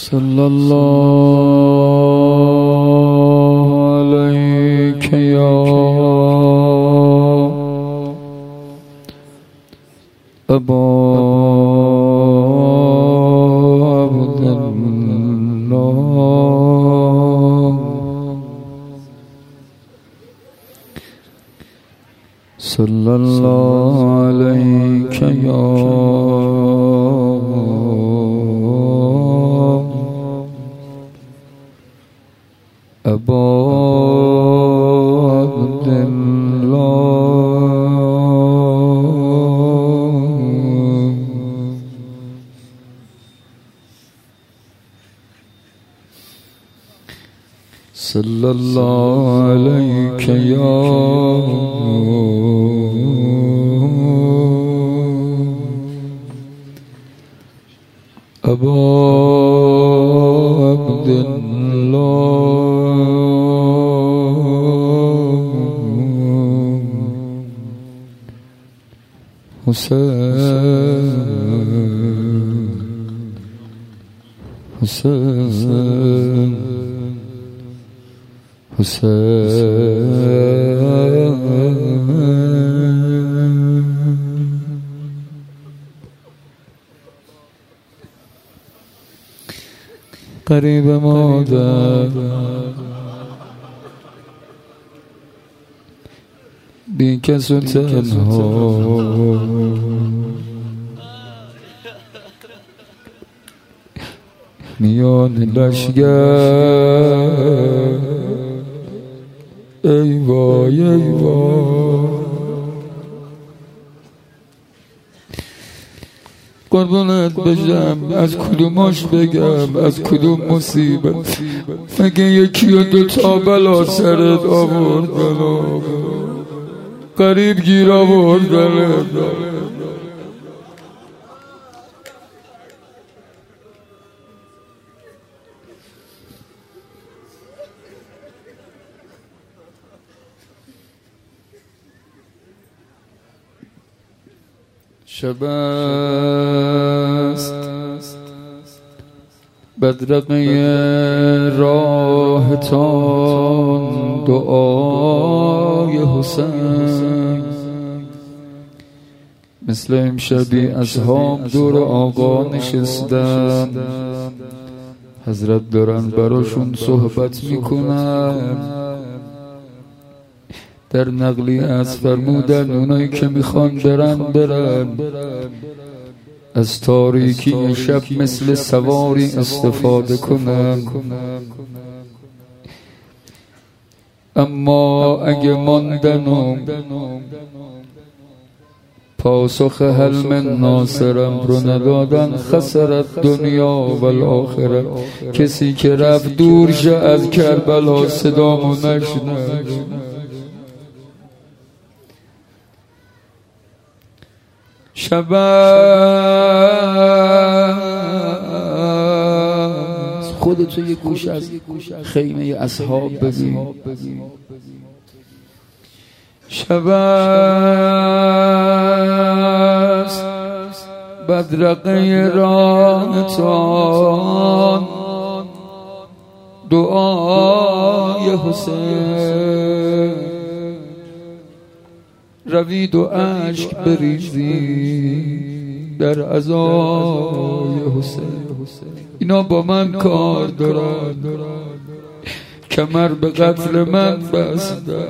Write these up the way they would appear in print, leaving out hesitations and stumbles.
صلی الله علیک یا ابا عبدالله صلی الله علیک یا ابا عبدالله صلی الله علیک یا ابا عبدالله قریب مادر بی کس و تنها میان لشگر ای وای ای وای قربونت بشم از کدوماش بگم از کدوم مصیبت مگه یکی و دوتا بلا سرت آورد بلا قریب گیر آورد بلا شب است بدرقه راهتان دعای حسین مثل امشبی اصحاب دور آقا نشستن حضرت دارن براشون صحبت میکنن در نقلی از فرمودن اونایی که میخوان برن از تاریکی شب مثل سواری استفاده کنن اما اگه ماندن و پاسخ حل من ناصرم رو ندادن خسرت دنیا و الاخره کسی که رفت دور شه از کربلا صدامو نشنه شب خودتو یه گوش از خیمه اصحاب ببین شب بدرقه راهتان دعای حسین روید و اشک بریزی در عزای حسین اینا با من کار دارن کمر به قتل من بسته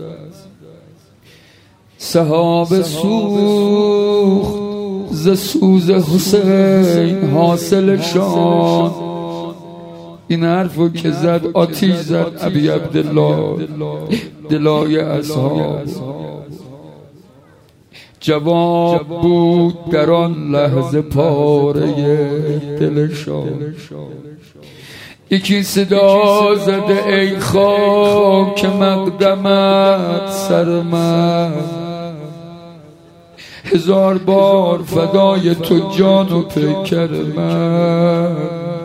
سحاب سوخت ز سوز حسین حاصلشان این حرفو که زد آتیش زد ابی عبدالله دلای اصحاب جواب بود در آن لحظه پاره دلشان یکی صدا زده ای خاک مقدمت سر من هزار بار فدای تو جان و پیکر من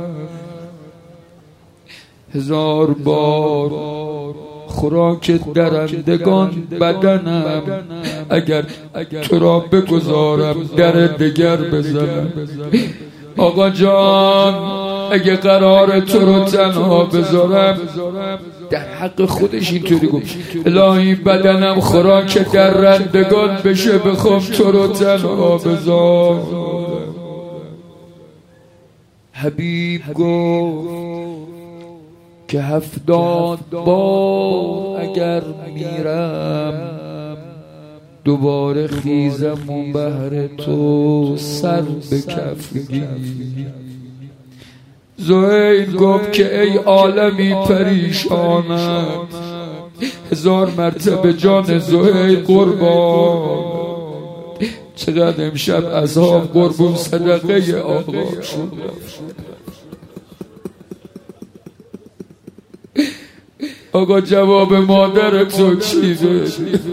هزار بار خوراک درندگان بدنم اگر تو را بگذارم در دگر بزنم. آقا جان اگه قرار تو رو تنها بذارم، در حق خودش اینطوری گفت الهی بدنم خوراک درندگان بشه، بخوام تو رو تنها بذارم. حبیب گفت که 70 بار اگر میرم دوباره خیزم و بهر تو سر به کف گیرم. زهیر گفت که ای عالمی پریشانم، 1000 مرتبه جان زهیر قربان. چقدر امشب اصحاب قربون صدقه آقا شد. آقا جواب مادر تو چی ده؟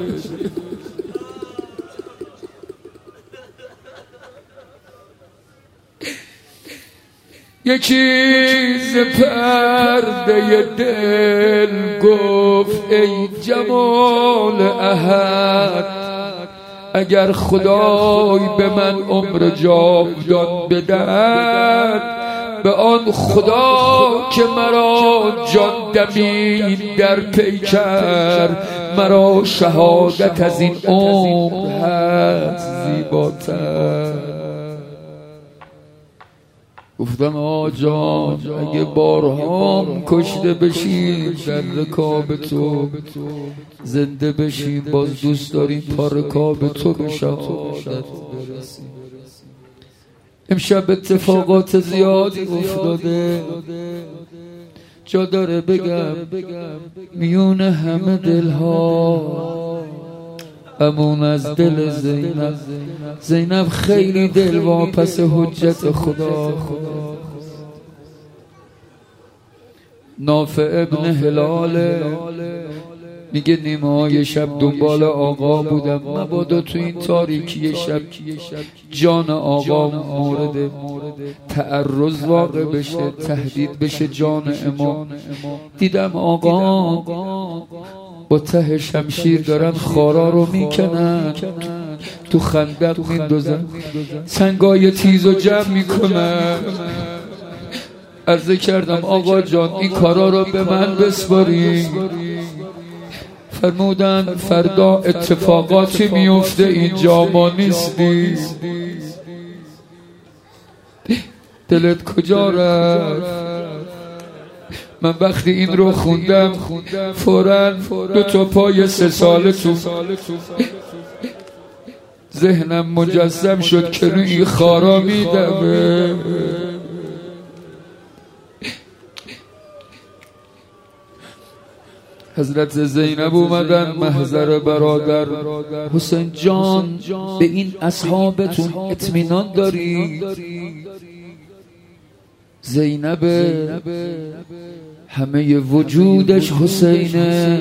یکی ز پرده دل گفت ای جمال احد، اگر خدای به من عمر جاودان بدهد، به آن خدا که مرا جان دمید در پیکر، مرا شهادت از این عمر هست زیباتر. گفتم آقا جان اگه بارهام کشته بشیم در رکاب تو، زنده بشیم باز دوست داریم پا رکاب تو به شهادت برسیم. امشب اتفاقات زیادی افتاده، جا داره بگم میون همه دلها امون از دل زینب. زینب خیلی دل واپس حجت خدا. نافع ابن هلاله میگه نیمه های شب دنبال آقا بودم، مبادا تو این تاریکی شب جان آقا مورد تعرض واقع بشه، تهدید بشه جان امام. دیدم آقا با ته شمشیر دارن خارا رو میکنن، تو خندق میندازن، سنگای تیز و جمع میکنن. عرضه کردم آقا جان این کارا رو به من بسپارین. فرمودن فردا اتفاقاتی میفته، اینجا ما نیستی. دلت کجا رفت؟ من وقتی این رو خوندم فوراً 2 پای 3 ساله تو ذهنم مجسم شد که روی این خارا میدمه. حضرت زینب اومدن محضر برادر. حسین جان به این اصحابتون اطمینان داری؟ زینب همه وجودش حسینه.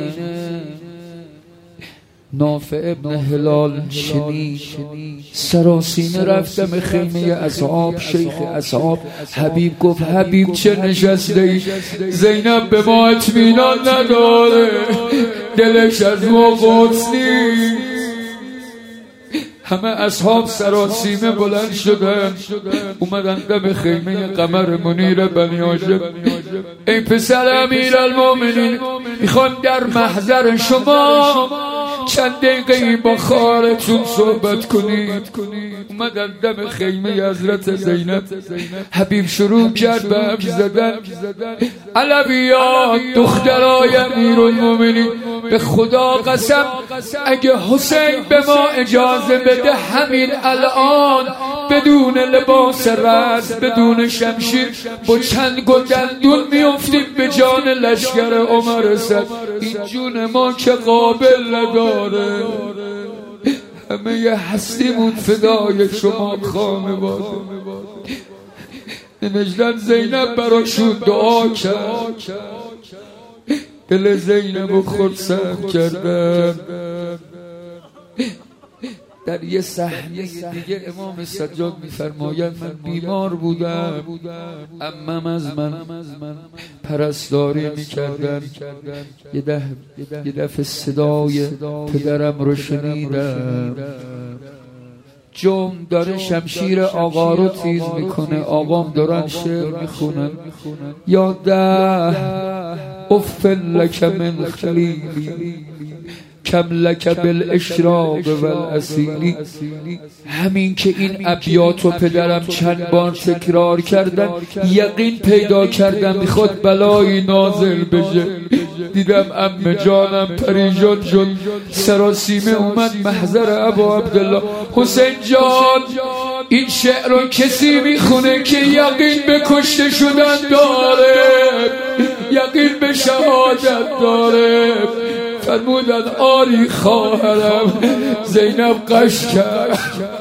نافع ابن هلال شنید، سراسیمه رفتم خیمه اصحاب، شیخ اصحاب حبیب گفت حبیب چه نشسته ای؟ زینب به ما اطمینان نداره، دلش از ما قدس نیست. همه اصحاب سراسیمه بلند شدن اومدن دم خیمه قمر منیر بنی هاشم. ای پسر امیرالمومنین میخوام در محضر شما چند دقیقه با خالتون صحبت کنید. اومدن دم خیمه حضرت زینب. حبیب شروع کرد به حرف زدن. علویات دخترای امیرالمومنین به خدا قسم اگه حسین به ما اجازه بده همین الان بدون لباس رز، بدون شمشیر، با چنگ و دندون میافتیم به جان لشکر عمر صد. این جون ما که قابل نداره، همه ی هستیمون فدای شما خانواده. نوشتن زینب براشون دعا کرد، دل زینب خرسم کردن. در یه صحنه دیگه امام سجاد میفرماید من بیمار بودم، عمم از من پرستاری میکردن. یه دفعه صدای پدرم رو شنیدم. جم داره شمشیر آقا رو تیز میکنه، آقام دارن شعر میخونن. یاده افن لک من خلیلی کم لک بالاشراق والاسیلی. همین که این ابیات و پدرم چند بار تکرار کردن یقین پیدا کردم میخواد بلایی نازل بشه. دیدم عمه جانم پریشان شد، سراسیمه اومد محضر ابا عبدالله. حسین جان این شعر رو کسی میخونه که یقین به کشته شدن داره، یقین به شهادت داره. فرمودن آری خواهرم. زینب قش کرد،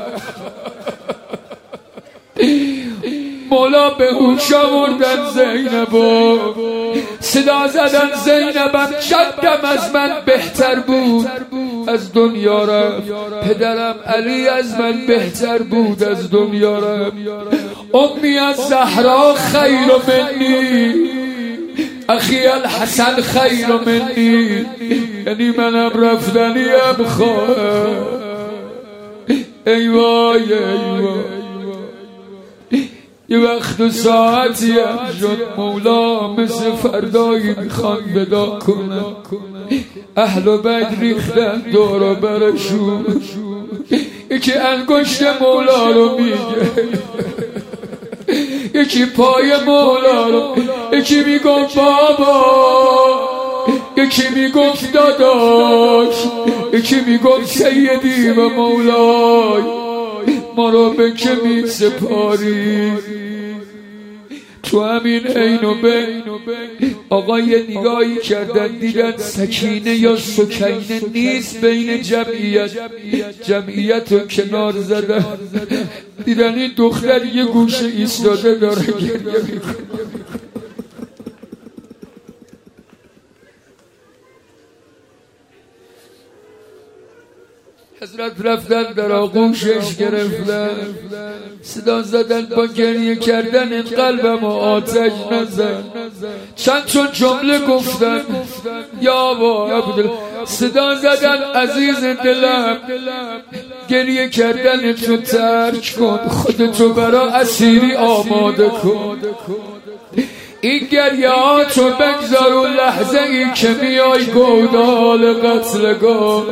مولا به هوش آوردن زینبو، صدا زدن زینبم جدم از من بهتر بود از دنیا رفت، پدرم علی از من بهتر بود از دنیا رفت. امی از زهرا خیر منی اخی الحسن خیر منی، یعنی منم رفتنیم خواهر. ای وای ای وای، یه وقت و ساعتی هم شد مولا مثل فردایی میخوان ودا کنن. اهل و بیت ریختن دور و برشون، یکی انگشت مولا رو میگه، یکی پای مولا رو، یکی میگفت بابا، یکی میگفت داداش، یکی میگفت سیدی و مولای، ما رو به که می سپاری. تو همین عین و بین آقا یه نگاهی کردن دیدن سکینه یا سکینه نیست بین جمعیت، جمعیت رو کنار زدن. دیدن این دختر یه گوشه ایستاده داره گریه میکنه. حضرت رفتن در آغوشش گرفتن، صدا زدن با گریه کردن این قلبم آتش نزن. چند چون جمله گفتن یا با صدا زدن عزیز دلم گریه کردن تو ترک کن، خودتو برا اسیری آماده کن. این گریهاتو بگذار و لحظه ای که میای گودال قتلگاه.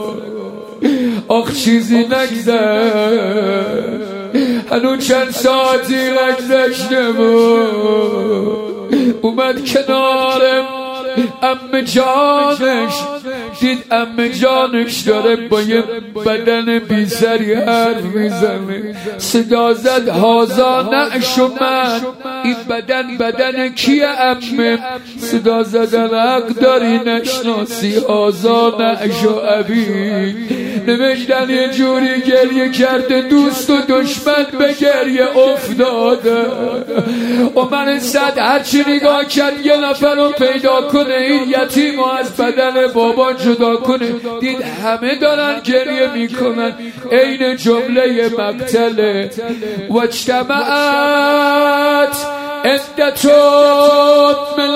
آخ چیزی نگذر، هنو چند ساعتی نگذشته بود. اومد کنارم عمه جانش، دید عمه جانش داره با یه بدن بی سری حرف میزنه. صدا زد هازا نعش و من، این بدن کیه عمه؟ صدا زدن حق داری نشناسی هازا نعش و ابی. نوشتن یه جوری گریه کرده دوست و دشمن به گریه افتاده. و من صد هرچی نگاه کرد یه نفر رو پیدا کنه این یتیم و از بدن بابا جدا کنه، دید همه دارن گریه میکنن. عین جمله مقتله و اجتمعت عدت من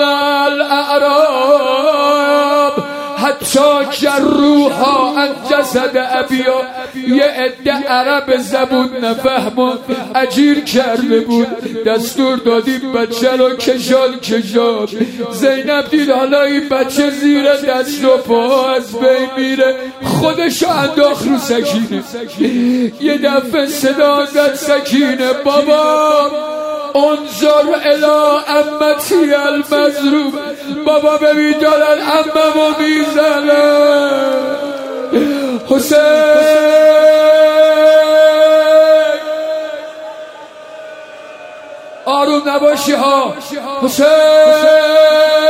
الاعراب حتی جروها عن جسد ابیا. یه عده عرب زبون نفهم و اجیر کرده بود، دستور دادیم بچه رو کشال. زینب دید حالا این بچه زیر دست و پا از بین میره، خودشو انداخت رو سکینه. یه دفعه صدا زد سکینه بابا انظر الی امتی المظلوم. بابا ببین دارن عممو میزنن. حسین آروم نباشی ها. حسین